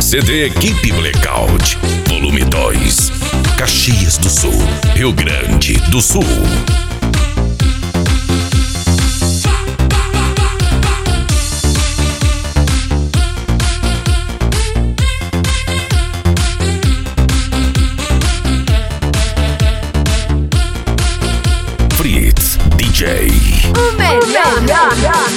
CD Equipe Blackout, volume 2. Caxias do Sul, Rio Grande do Sul. Fritz DJ. O melhor.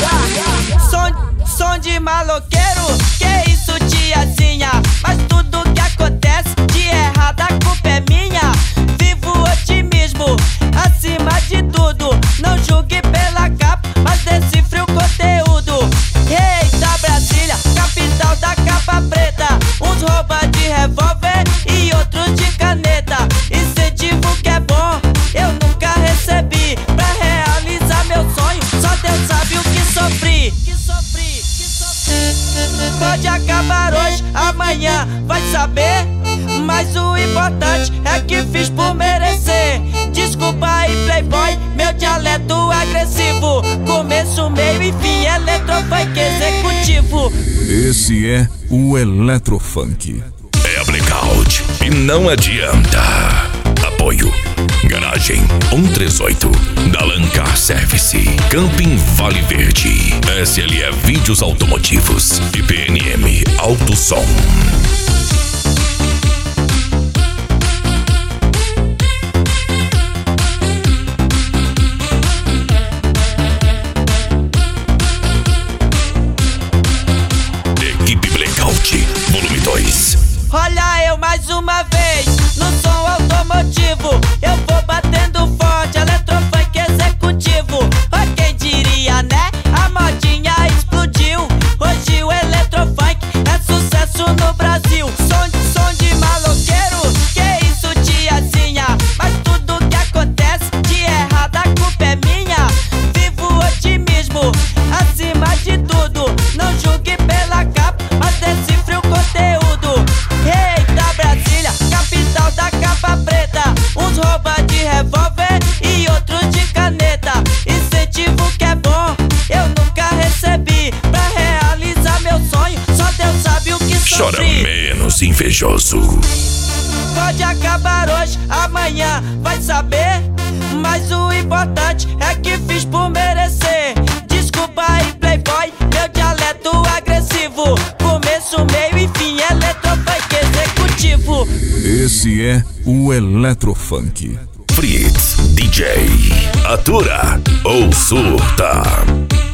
Som de maloqueiro, que isso, tiazinha? Mas tudo que acontece de errado, a culpa é minha. Vivo otimismo, acima de tudo. Não julgue pela capa, mas decifre o conteúdo. Eita, Brasília, capital da capa preta. Uns rouba de revólver e outros de caneta. Incentivo que é bom, eu nunca recebi. Pra realizar meu sonho, só Deus sabe o que sofri. Pode acabar hoje, amanhã vai saber. Mas o importante é que fiz por merecer. Desculpa aí, playboy, meu dialeto agressivo. Começo, meio e fim, eletrofunk executivo. Esse é o Eletrofunk. É a Blackout e não adianta. Apoio Garagem 138 da Lancar Service, Camping Vale Verde, SLE Vídeos Automotivos e PNM Alto Som. Equipe Blackout, volume 2. Olha eu mais uma vez, no som automotivo. Eu vou batendo forte, eletrofunk executivo. Oh, quem diria, né? A modinha explodiu. Hoje o eletrofunk é sucesso no Brasil. Som de maloqueiro, que isso, tiazinha? Mas tudo que acontece de errado, a culpa é minha. Vivo otimismo, acima de tudo. Não julgue pela capa, mas decifre o conteúdo. Eita, Brasília, capital da capa preta. Uns rouba de revólver e outros de caneta. Incentivo que é bom, eu nunca recebi. Pra realizar meu sonho, só Deus sabe o que sofri. Chora menos, invejoso. Pode acabar hoje, amanhã vai saber. Mas o importante é que fiz por merecer. Desculpa aí, playboy, meu dialeto agressivo. Começo, meio e fim, eletrofunk executivo. Esse é o Eletrofunk. Fritz DJ. Atura ou surta.